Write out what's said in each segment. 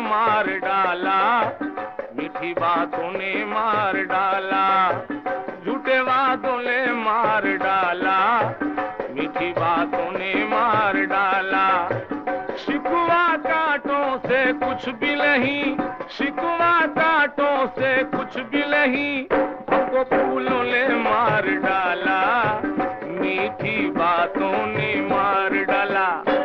मार डाला, मीठी बातों ने मार डाला, झूठे वादों ने मार डाला, मीठी बातों ने मार डाला। शिकवा कांटों से कुछ भी नहीं, शिकवा कांटों से कुछ भी नहीं, हमको फूलों ने मार डाला, मीठी बातों ने मार डाला।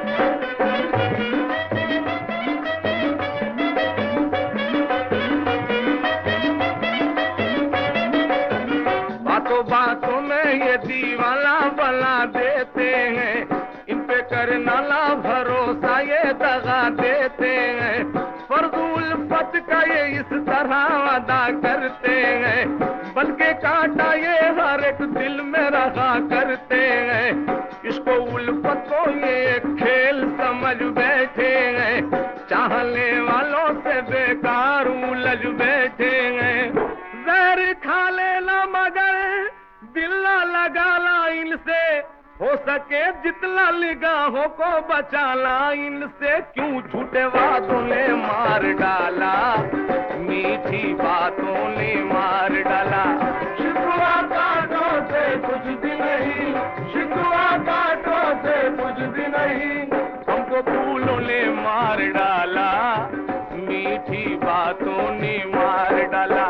बातों बातों में ये दीवाना बना देते हैं, इन पे करना ना भरोसा ये दगा देते हैं, फर्जुल फत का ये इस तरह वादा करते हैं, बल्कि कांटा ये हर एक दिल में रखा करते हैं, इसको उल्फत को ये एक खेल समझ बैठे हैं, चाहने वालों से बेकार उलझ बैठे हैं। जहर खा लेना मगर दिल ना लगाना इनसे, हो सके जितना निगाहों को बचाना इनसे, क्यों झूठे वादों ने मार डाला, मीठी बातों ने मार डाला। शिकवा कांटों से कुछ भी नहीं, शिकवा कांटों से कुछ भी नहीं, हमको फूलों ने मार डाला, मीठी बातों ने मार डाला।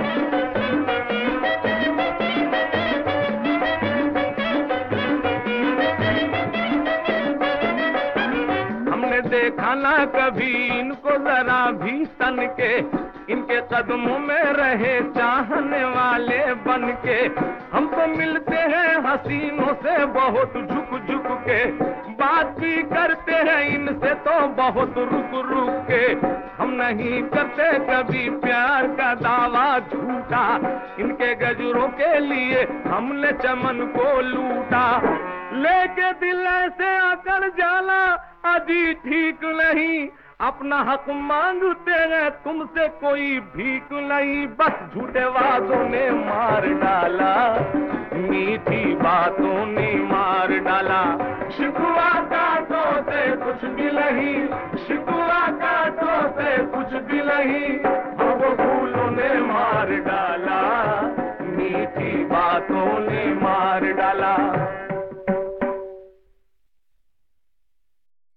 देखा ना कभी इनको जरा भी सन के, इनके कदमों में रहे चाहने वाले बन के, हमको मिलते हैं हसीनों से बहुत झुक झुक के, बात भी करते हैं इनसे तो बहुत रुक रुक के, हम नहीं करते कभी प्यार का दावा झूठा, इनके गजरों के लिए हमने चमन को लूटा, लेके दिल से आकर जाना अजी ठीक नहीं, अपना हक मांगते हैं तुमसे कोई भीख नहीं, बस झूठे वादों ने मार डाला, मीठी बातों ने मार डाला। शिकवा कांटों से कुछ भी नहीं, शिकवा कांटों से कुछ भी नहीं, हमको फूलों ने मार डाला, मीठी बातों ने मार डाला।